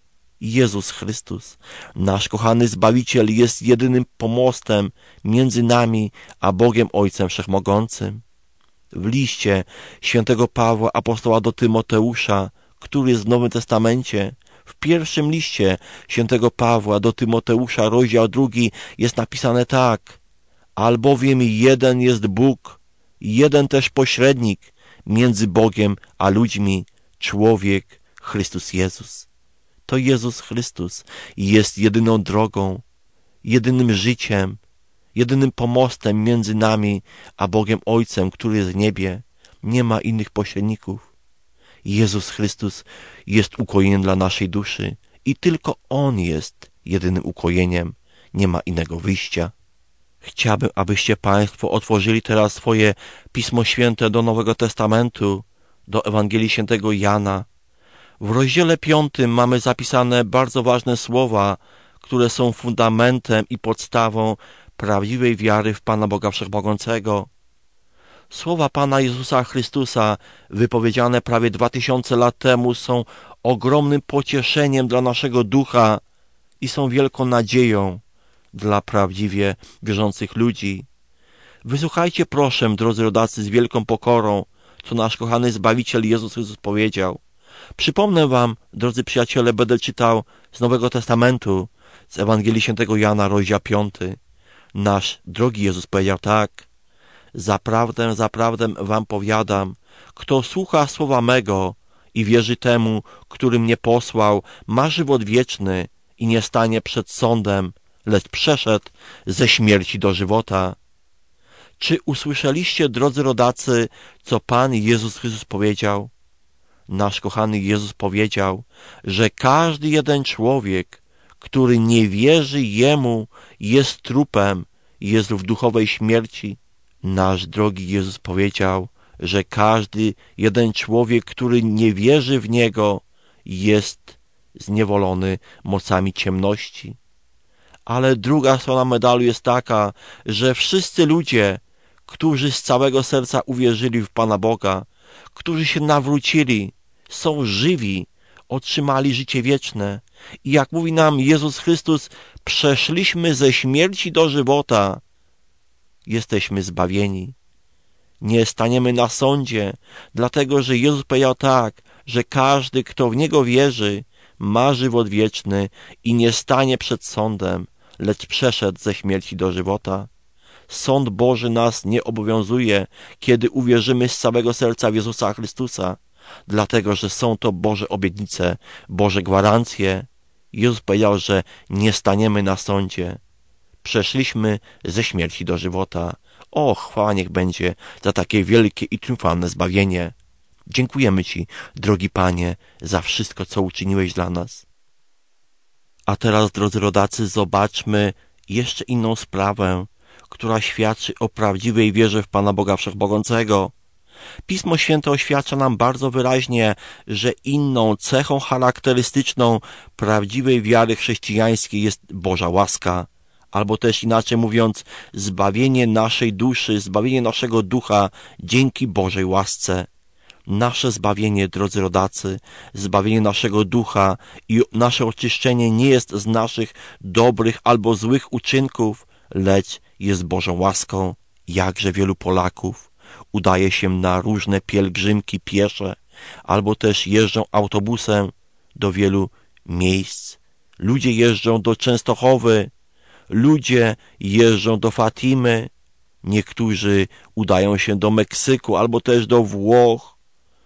Jezus Chrystus, nasz kochany Zbawiciel, jest jedynym pomostem między nami a Bogiem Ojcem Wszechmogącym. W liście świętego Pawła apostoła do Tymoteusza, który jest w Nowym Testamencie, w pierwszym liście świętego Pawła do Tymoteusza, rozdział 2, jest napisane tak: albowiem jeden jest Bóg, jeden też pośrednik między Bogiem a ludźmi, człowiek Chrystus Jezus. To Jezus Chrystus jest jedyną drogą, jedynym życiem, jedynym pomostem między nami a Bogiem Ojcem, który jest w niebie. Nie ma innych pośredników. Jezus Chrystus jest ukojeniem dla naszej duszy i tylko On jest jedynym ukojeniem. Nie ma innego wyjścia. Chciałbym, abyście Państwo otworzyli teraz swoje Pismo Święte do Nowego Testamentu, do Ewangelii Świętego Jana. W rozdziale 5 mamy zapisane bardzo ważne słowa, które są fundamentem i podstawą prawdziwej wiary w Pana Boga Wszechmogącego. Słowa Pana Jezusa Chrystusa, wypowiedziane prawie 2000 lat temu, są ogromnym pocieszeniem dla naszego ducha i są wielką nadzieją dla prawdziwie wierzących ludzi. Wysłuchajcie proszę, drodzy rodacy, z wielką pokorą, co nasz kochany Zbawiciel Jezus Chrystus powiedział. Przypomnę wam, drodzy przyjaciele, będę czytał z Nowego Testamentu, z Ewangelii Świętego Jana, rozdział 5. Nasz drogi Jezus powiedział tak: zaprawdę, zaprawdę wam powiadam, kto słucha słowa mego i wierzy temu, który mnie posłał, ma żywot wieczny i nie stanie przed sądem, lecz przeszedł ze śmierci do żywota. Czy usłyszeliście, drodzy rodacy, co Pan Jezus Chrystus powiedział? Nasz kochany Jezus powiedział, że każdy jeden człowiek, który nie wierzy Jemu, jest trupem, jest w duchowej śmierci. Nasz drogi Jezus powiedział, że każdy jeden człowiek, który nie wierzy w Niego, jest zniewolony mocami ciemności. Ale druga strona medalu jest taka, że wszyscy ludzie, którzy z całego serca uwierzyli w Pana Boga, którzy się nawrócili, są żywi, otrzymali życie wieczne. I jak mówi nam Jezus Chrystus, przeszliśmy ze śmierci do żywota, jesteśmy zbawieni. Nie staniemy na sądzie, dlatego że Jezus powiedział tak, że każdy, kto w Niego wierzy, ma żywot wieczny i nie stanie przed sądem, lecz przeszedł ze śmierci do żywota. Sąd Boży nas nie obowiązuje, kiedy uwierzymy z całego serca w Jezusa Chrystusa, dlatego że są to Boże obietnice, Boże gwarancje. Jezus powiedział, że nie staniemy na sądzie. Przeszliśmy ze śmierci do żywota. O, chwała niech będzie za takie wielkie i triumfalne zbawienie. Dziękujemy Ci, drogi Panie, za wszystko, co uczyniłeś dla nas. A teraz, drodzy rodacy, zobaczmy jeszcze inną sprawę, która świadczy o prawdziwej wierze w Pana Boga Wszechmogącego. Pismo Święte oświadcza nam bardzo wyraźnie, że inną cechą charakterystyczną prawdziwej wiary chrześcijańskiej jest Boża łaska, albo też inaczej mówiąc, zbawienie naszej duszy, zbawienie naszego ducha dzięki Bożej łasce. Nasze zbawienie, drodzy rodacy, zbawienie naszego ducha i nasze oczyszczenie nie jest z naszych dobrych albo złych uczynków, lecz jest Bożą łaską. Jakże wielu Polaków udaje się na różne pielgrzymki piesze, albo też jeżdżą autobusem do wielu miejsc. Ludzie jeżdżą do Częstochowy, ludzie jeżdżą do Fatimy, niektórzy udają się do Meksyku albo też do Włoch.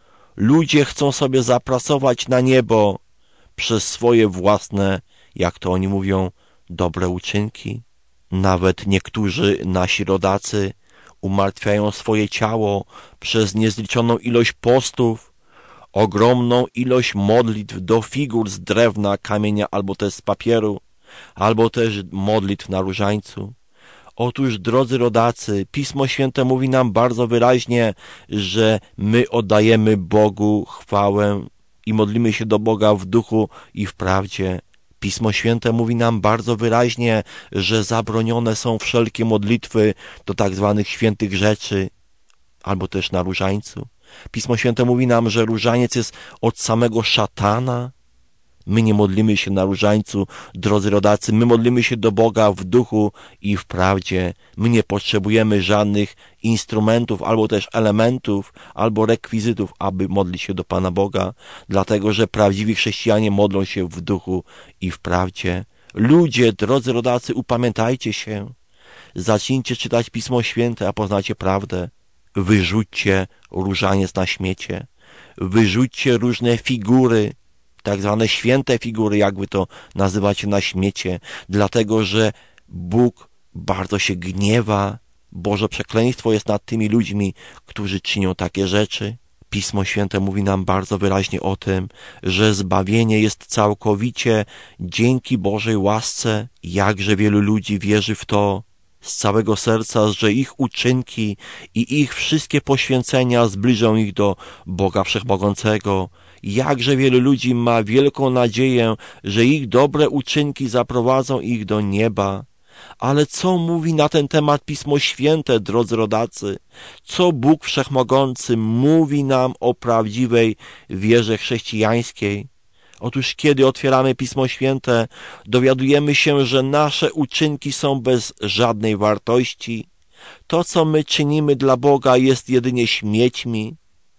Ludzie chcą sobie zapracować na niebo przez swoje własne, jak to oni mówią, dobre uczynki. Nawet niektórzy nasi rodacy umartwiają swoje ciało przez niezliczoną ilość postów, ogromną ilość modlitw do figur z drewna, kamienia albo też z papieru, albo też modlitw na różańcu. Otóż, drodzy rodacy, Pismo Święte mówi nam bardzo wyraźnie, że my oddajemy Bogu chwałę i modlimy się do Boga w duchu i w prawdzie. Pismo Święte mówi nam bardzo wyraźnie, że zabronione są wszelkie modlitwy do tak zwanych świętych rzeczy, albo też na różańcu. Pismo Święte mówi nam, że różaniec jest od samego szatana. My nie modlimy się na różańcu, drodzy rodacy, my modlimy się do Boga w duchu i w prawdzie. My nie potrzebujemy żadnych instrumentów, albo też elementów, albo rekwizytów, aby modlić się do Pana Boga, dlatego że prawdziwi chrześcijanie modlą się w duchu i w prawdzie. Ludzie, drodzy rodacy, upamiętajcie się. Zacznijcie czytać Pismo Święte, a poznacie prawdę. Wyrzućcie różaniec na śmiecie. Wyrzućcie różne figury, tak zwane święte figury, jak wy to nazywacie, na śmiecie, dlatego że Bóg bardzo się gniewa. Boże przekleństwo jest nad tymi ludźmi, którzy czynią takie rzeczy. Pismo Święte mówi nam bardzo wyraźnie o tym, że zbawienie jest całkowicie dzięki Bożej łasce. Jakże wielu ludzi wierzy w to z całego serca, że ich uczynki i ich wszystkie poświęcenia zbliżą ich do Boga Wszechmogącego. Jakże wielu ludzi ma wielką nadzieję, że ich dobre uczynki zaprowadzą ich do nieba. Ale co mówi na ten temat Pismo Święte, drodzy rodacy? Co Bóg Wszechmogący mówi nam o prawdziwej wierze chrześcijańskiej? Otóż kiedy otwieramy Pismo Święte, dowiadujemy się, że nasze uczynki są bez żadnej wartości. To, co my czynimy dla Boga, jest jedynie śmiećmi.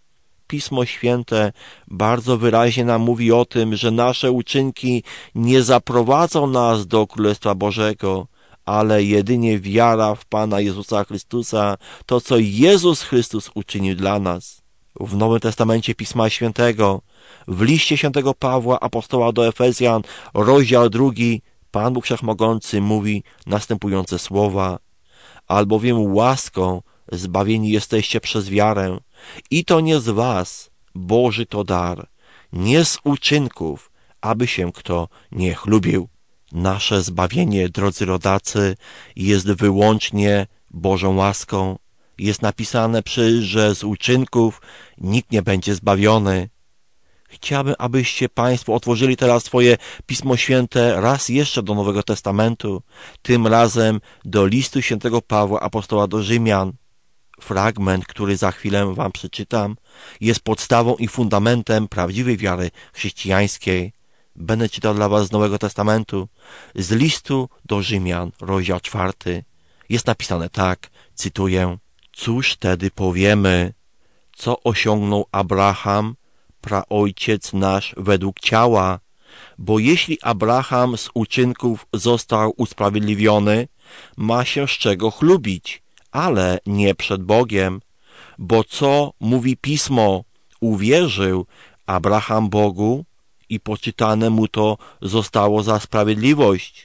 Pismo Święte bardzo wyraźnie nam mówi o tym, że nasze uczynki nie zaprowadzą nas do Królestwa Bożego, ale jedynie wiara w Pana Jezusa Chrystusa, to co Jezus Chrystus uczynił dla nas. W Nowym Testamencie Pisma Świętego, w liście świętego Pawła, apostoła do Efezjan, rozdział 2, Pan Bóg Wszechmogący mówi następujące słowa: albowiem łaską zbawieni jesteście przez wiarę, i to nie z was, Boży to dar, nie z uczynków, aby się kto nie chlubił. Nasze zbawienie, drodzy rodacy, jest wyłącznie Bożą łaską. Jest napisane przecież, że z uczynków nikt nie będzie zbawiony. Chciałbym, abyście Państwo otworzyli teraz swoje Pismo Święte raz jeszcze do Nowego Testamentu, tym razem do listu świętego Pawła, apostoła do Rzymian. Fragment, który za chwilę wam przeczytam, jest podstawą i fundamentem prawdziwej wiary chrześcijańskiej. Będę czytał dla was z Nowego Testamentu, z listu do Rzymian, rozdział 4. Jest napisane tak, cytuję: Cóż tedy powiemy, co osiągnął Abraham, praojciec nasz według ciała? Bo jeśli Abraham z uczynków został usprawiedliwiony, ma się z czego chlubić, ale nie przed Bogiem. Bo co mówi Pismo? Uwierzył Abraham Bogu i poczytane mu to zostało za sprawiedliwość.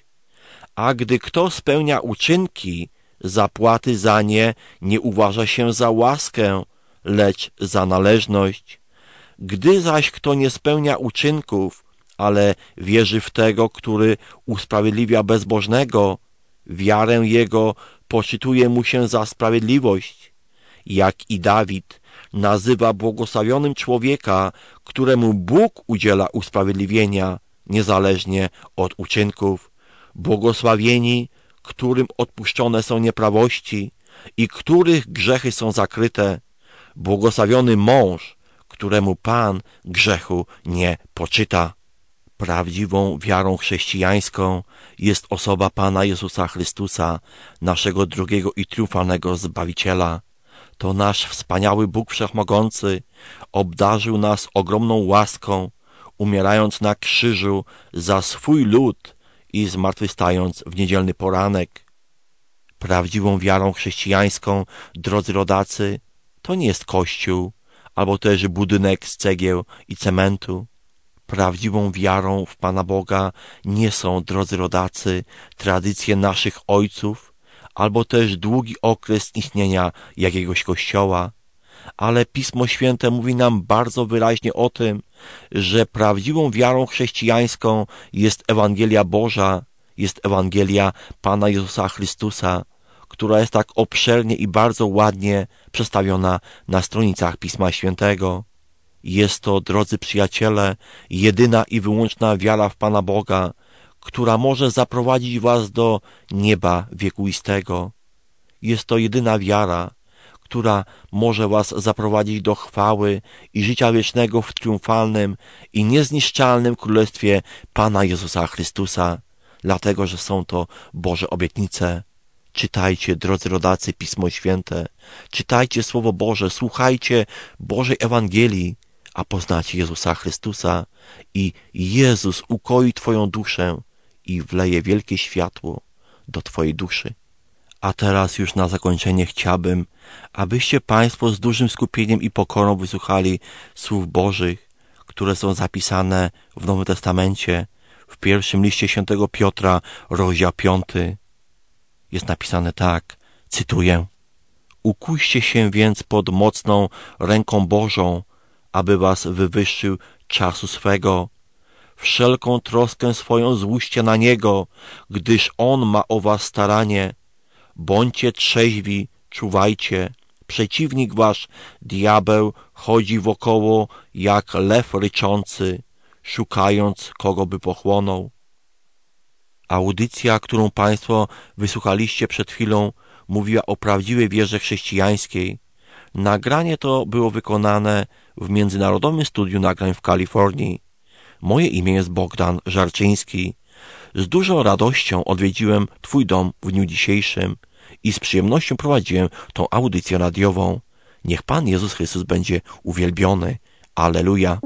A gdy kto spełnia uczynki, zapłaty za nie nie uważa się za łaskę, lecz za należność. Gdy zaś kto nie spełnia uczynków, ale wierzy w tego, który usprawiedliwia bezbożnego, wiarę jego poczytuje mu się za sprawiedliwość. Jak i Dawid nazywa błogosławionym człowieka, któremu Bóg udziela usprawiedliwienia, niezależnie od uczynków. Błogosławieni, którym odpuszczone są nieprawości i których grzechy są zakryte. Błogosławiony mąż, któremu Pan grzechu nie poczyta. Prawdziwą wiarą chrześcijańską jest osoba Pana Jezusa Chrystusa, naszego drugiego i triumfalnego Zbawiciela. To nasz wspaniały Bóg Wszechmogący obdarzył nas ogromną łaską, umierając na krzyżu za swój lud i zmartwychwstając w niedzielny poranek. Prawdziwą wiarą chrześcijańską, drodzy rodacy, to nie jest kościół, albo też budynek z cegieł i cementu. Prawdziwą wiarą w Pana Boga nie są, drodzy rodacy, tradycje naszych ojców, albo też długi okres istnienia jakiegoś kościoła, ale Pismo Święte mówi nam bardzo wyraźnie o tym, że prawdziwą wiarą chrześcijańską jest Ewangelia Boża, jest Ewangelia Pana Jezusa Chrystusa, która jest tak obszernie i bardzo ładnie przedstawiona na stronicach Pisma Świętego. Jest to, drodzy przyjaciele, jedyna i wyłączna wiara w Pana Boga, która może zaprowadzić was do nieba wiekuistego. Jest to jedyna wiara, która może was zaprowadzić do chwały i życia wiecznego w triumfalnym i niezniszczalnym Królestwie Pana Jezusa Chrystusa, dlatego że są to Boże obietnice. Czytajcie, drodzy rodacy, Pismo Święte, czytajcie Słowo Boże, słuchajcie Bożej Ewangelii, a poznacie Jezusa Chrystusa i Jezus ukoi twoją duszę i wleje wielkie światło do twojej duszy. A teraz już na zakończenie chciałbym, abyście Państwo z dużym skupieniem i pokorą wysłuchali słów Bożych, które są zapisane w Nowym Testamencie, w pierwszym liście świętego Piotra, rozdział 5. Jest napisane tak, cytuję: Ukuście się więc pod mocną ręką Bożą, aby was wywyższył czasu swego. Wszelką troskę swoją złóżcie na Niego, gdyż On ma o was staranie. Bądźcie trzeźwi, czuwajcie. Przeciwnik wasz, diabeł, chodzi wokoło jak lew ryczący, szukając kogo by pochłonął. Audycja, którą Państwo wysłuchaliście przed chwilą, mówiła o prawdziwej wierze chrześcijańskiej. Nagranie to było wykonane w Międzynarodowym Studiu Nagrań w Kalifornii. Moje imię jest Bogdan Żarczyński. Z dużą radością odwiedziłem Twój dom w dniu dzisiejszym i z przyjemnością prowadziłem tą audycję radiową. Niech Pan Jezus Chrystus będzie uwielbiony. Alleluja.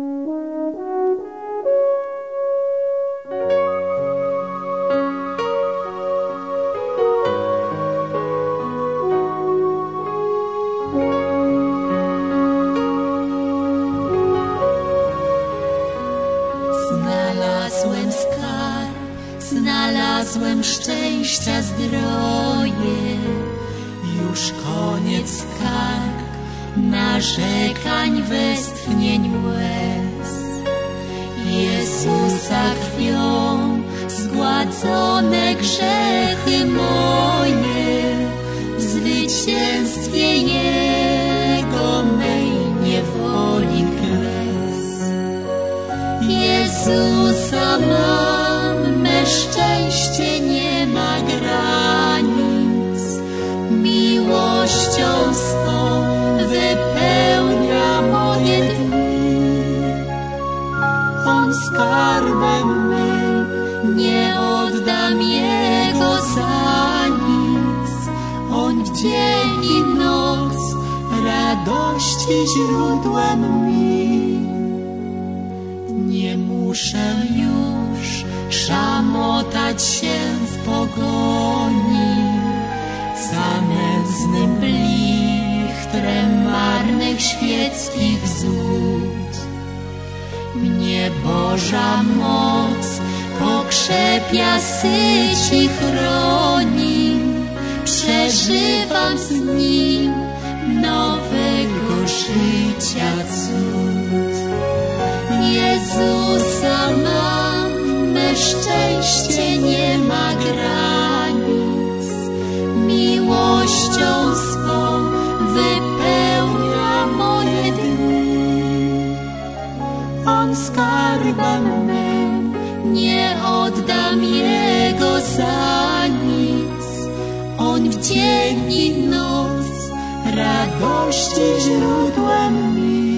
Znalazłem szczęścia zdroje, już koniec skarg, narzekań, westchnień, łez. Jezusa krwią zgładzone grzechy moje, w zwycięstwie Jego mej niewoli kres. Jezusa mam, me szczęście nie ma granic, miłością swą wypełnia moje dni. On skarbem źródłem mi. Nie muszę już szamotać się w pogoni za nędznym blichtrem marnych świeckich złód. Mnie Boża moc pokrzepia, syci, chroni, przeżywam z Nim nowego życia cud. Jezusa mam, me szczęście nie ma granic, miłością swą wypełnia moje dni. On skarbem mym, nie oddam Jego za nic. On w dzień i noc radości źródłem mi.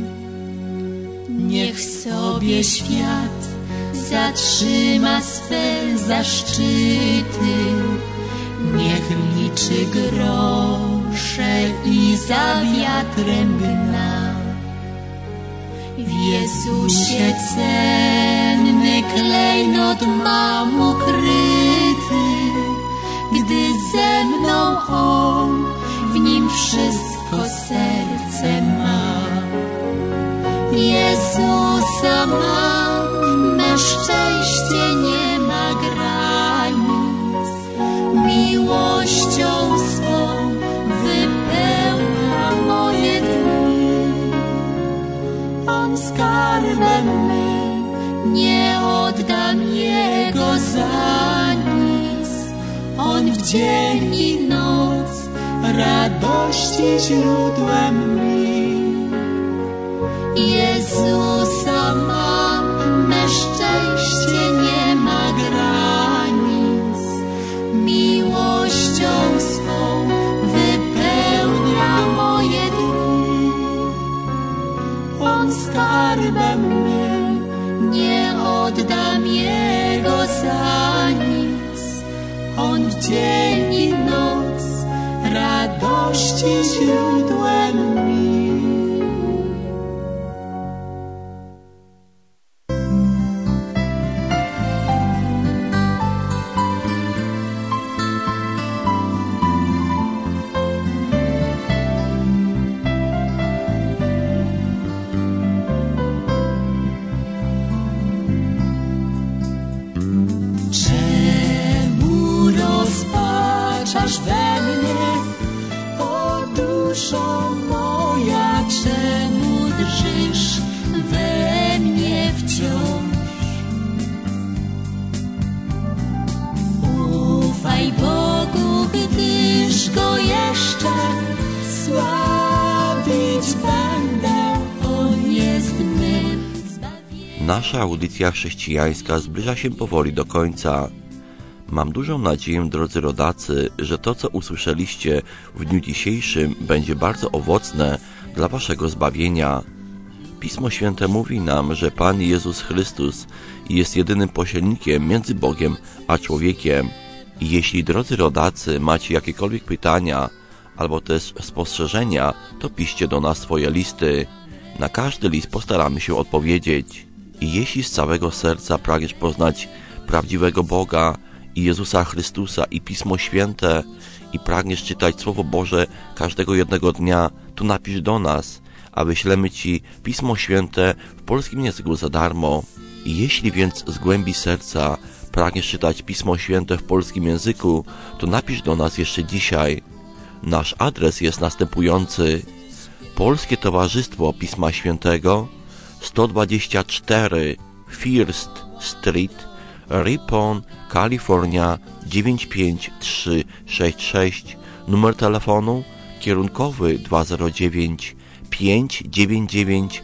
Niech sobie świat zatrzyma swe zaszczyty, niech liczy grosze i za wiatrem gna. W Jezusie cenny klejnot mam ukryty, gdy ze mną On, w Nim wszystko serce ma. Jezusa mam, me szczęście nie ma granic, miłością swą wypełnia moje dni. On skarbem mym, nie oddam Jego za nic. On w dzień i noc radości źródłem mi. Jezusa mam, me szczęście nie ma granic, miłością swą wypełnia moje dni. On skarbem mym, nie oddam Jego za nic. On w dzień i noc radości źródłem mi. Czemu rozpaczasz we mnie, o duszo moja, czemu drżysz we mnie wciąż? Ufaj Bogu, gdyż Go jeszcze sławić będę, On jest mym zbawieniem. Nasza audycja chrześcijańska zbliża się powoli do końca. Mam dużą nadzieję, drodzy rodacy, że to, co usłyszeliście w dniu dzisiejszym, będzie bardzo owocne dla waszego zbawienia. Pismo Święte mówi nam, że Pan Jezus Chrystus jest jedynym pośrednikiem między Bogiem a człowiekiem. I jeśli, drodzy rodacy, macie jakiekolwiek pytania albo też spostrzeżenia, to piszcie do nas swoje listy. Na każdy list postaramy się odpowiedzieć. I jeśli z całego serca pragniesz poznać prawdziwego Boga i Jezusa Chrystusa i Pismo Święte i pragniesz czytać Słowo Boże każdego jednego dnia, to napisz do nas, a wyślemy Ci Pismo Święte w polskim języku za darmo. I jeśli więc z głębi serca pragniesz czytać Pismo Święte w polskim języku, to napisz do nas jeszcze dzisiaj. Nasz adres jest następujący: Polskie Towarzystwo Pisma Świętego, 124 First Street, Ripon, Kalifornia 95366. Numer telefonu kierunkowy 209 599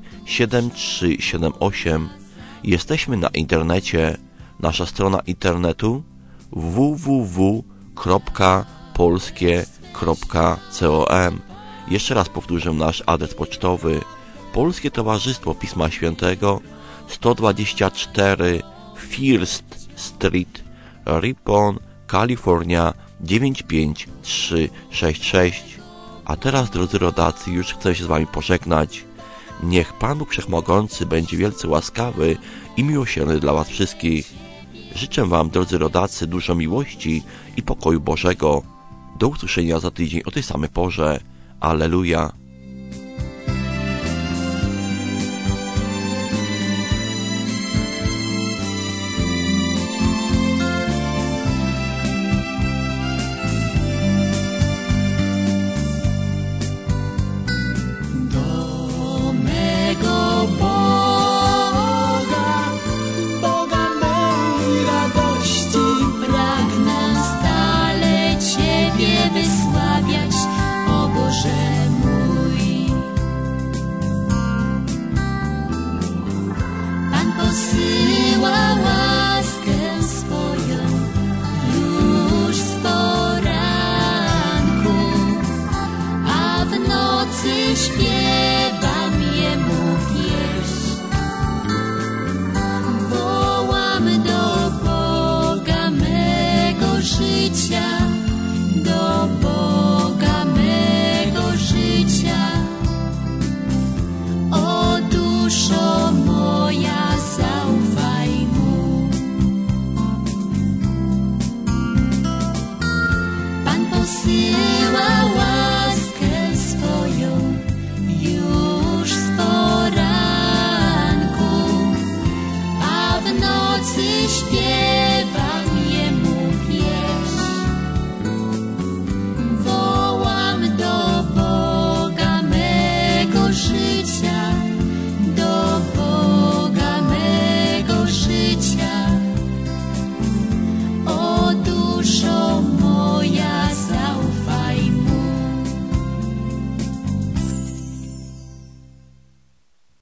7378. Jesteśmy na internecie. Nasza strona internetu www.polskie.com. Jeszcze raz powtórzę nasz adres pocztowy: Polskie Towarzystwo Pisma Świętego, 124 First Street, Ripon, Kalifornia 95366. A teraz, drodzy rodacy, już chcę się z wami pożegnać. Niech Pan Bóg Wszechmogący będzie wielce łaskawy i miłosierny dla was wszystkich. Życzę wam, drodzy rodacy, dużo miłości i pokoju Bożego. Do usłyszenia za tydzień o tej samej porze. Alleluja. Śpiew